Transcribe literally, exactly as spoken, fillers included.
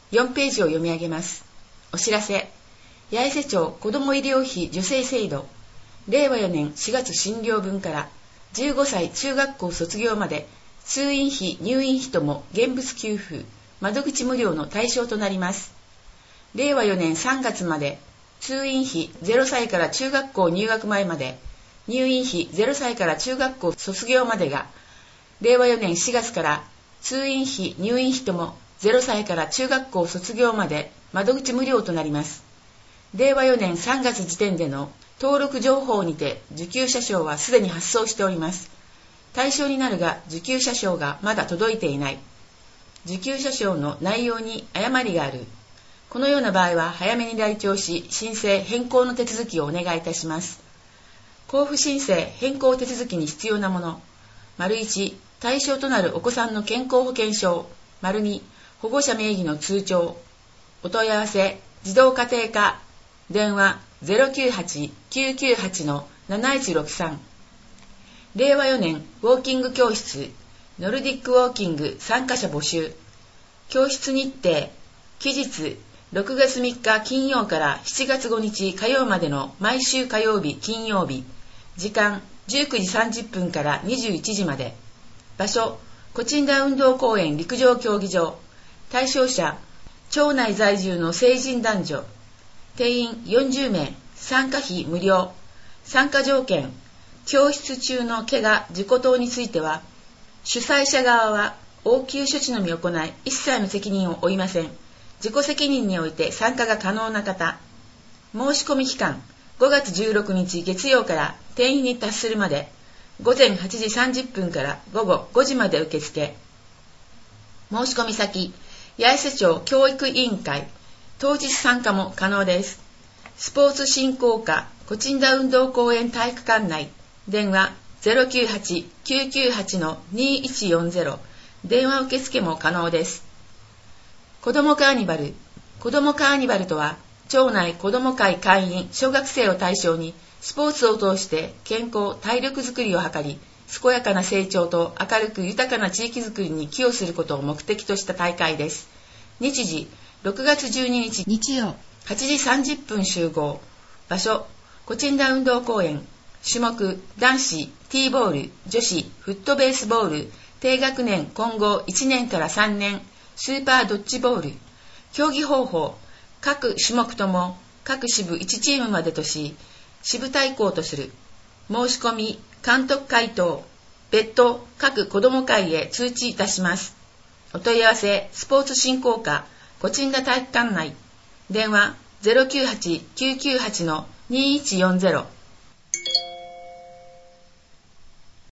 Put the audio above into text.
よんページを読み上げます。お知らせ。八重瀬町子ども医療費助成制度、れいわよねんしがつ診療分からじゅうごさい中学校卒業まで通院費入院費とも現物給付、窓口無料の対象となります。れいわよねんさんがつまで通院費ゼロさいから中学校入学前まで、入院費ゼロさいから中学校卒業までが、れいわよねんしがつから通院費入院費ともゼロさいから中学校卒業まで窓口無料となります。れいわよねんさんがつ時点での登録情報にて受給者証はすでに発送しております。対象になるが受給者証がまだ届いていない。受給者証の内容に誤りがある。このような場合は早めに来庁し、申請変更の手続きをお願いいたします。交付申請変更手続きに必要なもの。いち、対象となるお子さんの健康保険証。に、保護者名義の通帳。お問い合わせ、児童家庭課。電話 ゼロきゅうはち きゅうきゅうはち のなないちろくさん。れいわよねんウォーキング教室、ノルディックウォーキング参加者募集。教室日程、期日、ろくがつみっか金曜からしちがつごにち火曜までの毎週火曜日、金曜日。時間、じゅうくじさんじゅっぷんからにじゅういちじまで。場所、コチンダ運動公園陸上競技場。対象者、町内在住の成人男女。定員よんじゅうめい、参加費無料。参加条件、教室中の怪我、事故等については、主催者側は応急処置のみ行い、一切の責任を負いません。自己責任において参加が可能な方。申し込み期間、ごがつじゅうろくにち月曜から定員に達するまで、ごぜんはちじさんじゅっぷんからごごごじまで受付。申し込み先、八重瀬町教育委員会。当日参加も可能です。スポーツ振興課コチンダ運動公園体育館内。電話 ゼロきゅうはち きゅうきゅうはち のにいちよんゼロ。電話受付も可能です。子どもカーニバル。子どもカーニバルとは、町内子ども会会員小学生を対象にスポーツを通して健康体力づくりを図り、健やかな成長と明るく豊かな地域づくりに寄与することを目的とした大会です。日時、ろくがつじゅうににち日曜はちじさんじゅっぷん集合。場所、コチンダ運動公園。種目、男子、ティーボール、女子、フットベースボール、低学年混合いちねんからさんねん、スーパードッジボール。競技方法、各種目とも各支部いちチームまでとし、支部対抗とする。申し込み、監督回答、別途各子ども会へ通知いたします。お問い合わせ、スポーツ振興課コチンダ体育館内。電話 ゼロきゅうはち きゅうきゅうはち のにいちよんゼロ。